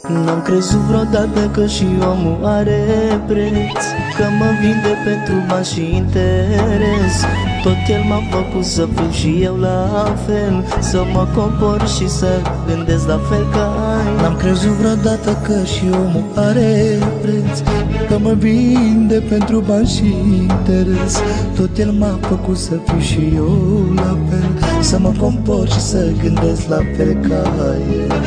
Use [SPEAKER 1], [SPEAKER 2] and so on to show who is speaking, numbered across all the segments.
[SPEAKER 1] N-am crezut vreodată că și omul are preț, că mă vinde pentru bani și interes. Tot el m-a făcut să fiu și eu la fel, să mă compor și să gândesc la fel ca el.
[SPEAKER 2] N-am crezut vreodată că și omul are preț, că mă vinde pentru bani și interes. Tot el m-a făcut să fiu și eu la fel, să mă compor și să gândesc la fel ca el.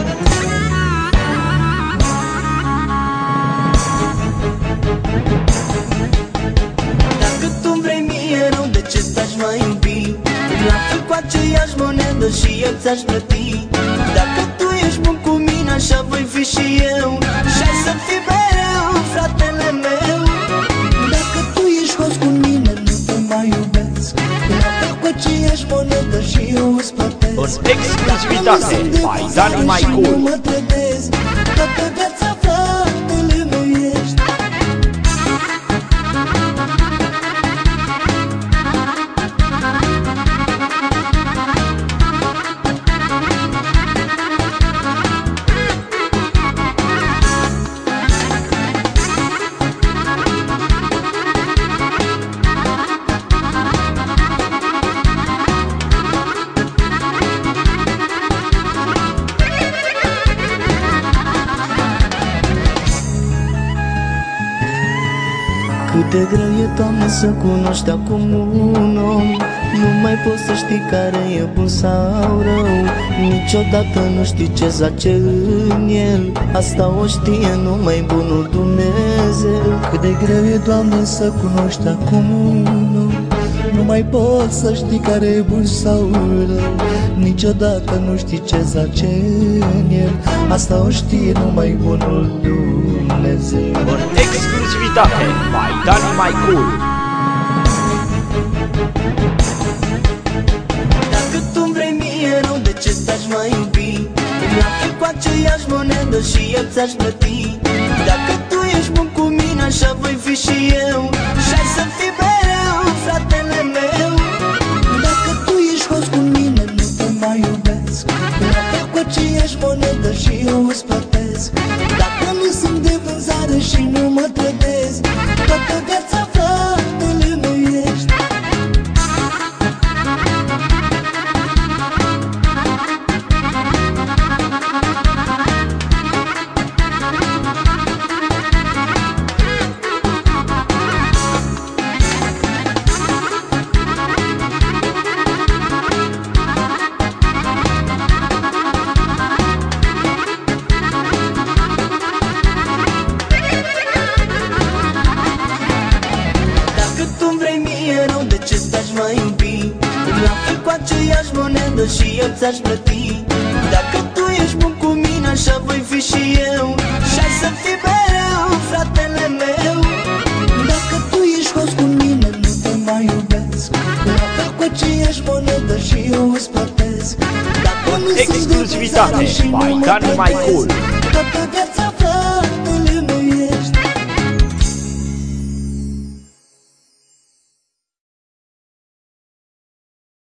[SPEAKER 1] Cu aceeași monedă și eu ți-aș plăti. Dacă tu ești bun cu mine, așa voi fi și eu, și ai să fii mereu fratele meu.
[SPEAKER 2] Dacă tu ești host cu mine, nu te mai iubesc. La fel cu aceeași monedă și eu îți plătesc.
[SPEAKER 3] În exclusivitate, by Dani My Cool.
[SPEAKER 2] Nu mă trădesc, toată viața fratele meu ești.
[SPEAKER 1] Cât de greu e, Doamne, să cunoști acum un om. Nu mai poți să știi care e bun sau rău. Niciodată nu știi ce zace în el, asta o știe numai bunul Dumnezeu.
[SPEAKER 2] Cât de greu e, Doamne, să cunoști acum un om. Nu mai poți să știi care e bun sau rău. Niciodată nu știi ce zace în el, asta o știe numai bunul Dumnezeu.
[SPEAKER 3] În exclusivitate, by Dani My Cool.
[SPEAKER 1] Dacă tu-mi vrei mie rău, de ce stai mai iubi? La fel cu aceeași monedă și eu ți-aș plăti. Dacă tu ești bun cu mine, așa voi fi și eu, și ai să fii mereu fratele meu.
[SPEAKER 2] Dacă tu ești host cu mine, nu te mai iubesc. La fel cu aceeași monedă și eu îți plătesc. Dacă nu sunt de vânzare și nu mă trădesc, toată viața fratele meu ești.
[SPEAKER 1] Mai iubi, la fel cu aceeași monedă și eu ți-aș plăti. Dacă tu ești bun cu mine, așa voi fi și eu, și ai să fii mereu fratele meu.
[SPEAKER 2] Dacă tu ești host cu mine, nu te mai iubesc. La fel cu aceeași monedă și eu îți plătesc. Dacă nu sunt de vânzare și nu mă trădesc, toată viața